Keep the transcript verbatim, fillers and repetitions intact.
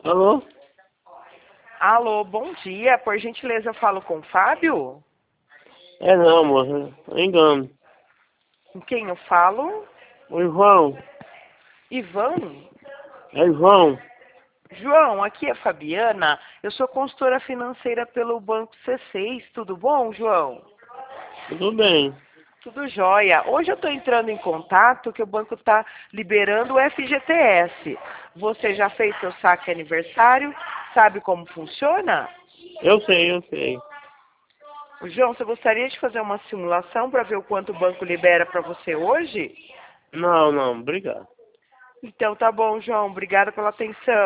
Alô? Alô, bom dia. Por gentileza, eu falo com o Fábio? É não, moça. Engano. Com quem eu falo? O João. Ivan? É João. João, aqui é a Fabiana. Eu sou consultora financeira pelo Banco C seis. Tudo bom, João? Tudo bem. Tudo jóia. Hoje eu estou entrando em contato que o banco está liberando o F G T S. Você já fez seu saque aniversário? Sabe como funciona? Eu sei, eu sei. João, você gostaria de fazer uma simulação para ver o quanto o banco libera para você hoje? Não, não. Obrigado. Então tá bom, João. Obrigada pela atenção.